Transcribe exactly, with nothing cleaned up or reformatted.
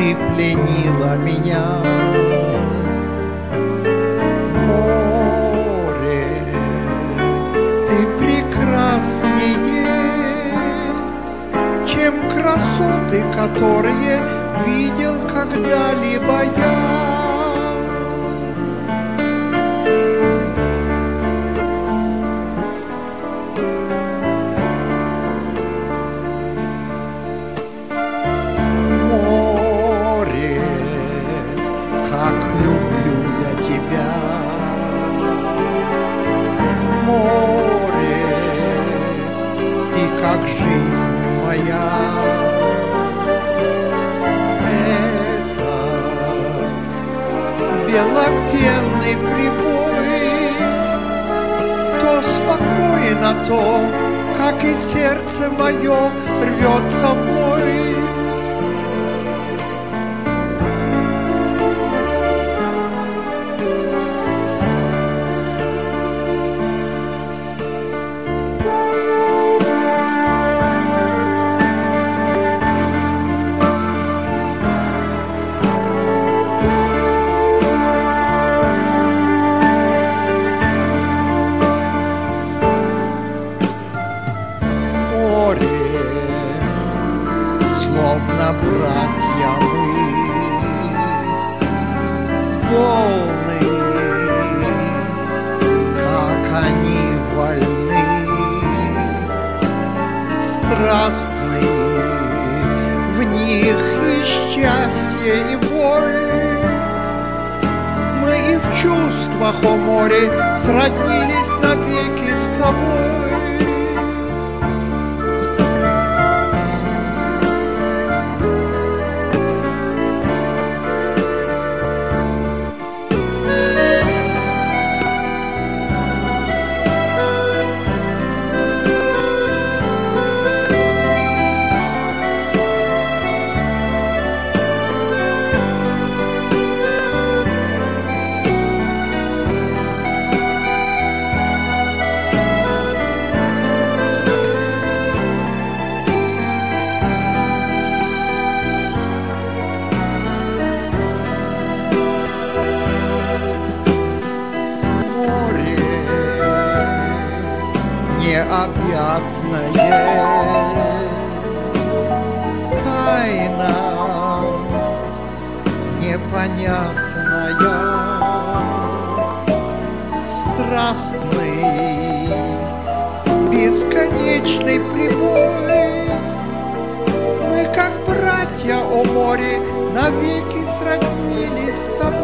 ты пленила меня. Море, ты прекраснее, чем красоты, которые видел когда-либо я. Как жизнь моя, этот белопенный прибой, то спокойно, то, как и сердце мое, рвется в бой. Словно братья мы, волны, как они вольны, страстны, в них и счастье, и боль. Мы и в чувствах, о море, сроднились навеки с тобой. Необъятная тайна, непонятная, страстный, бесконечный прибой. Мы, как братья, о море, навеки сроднились с тобой.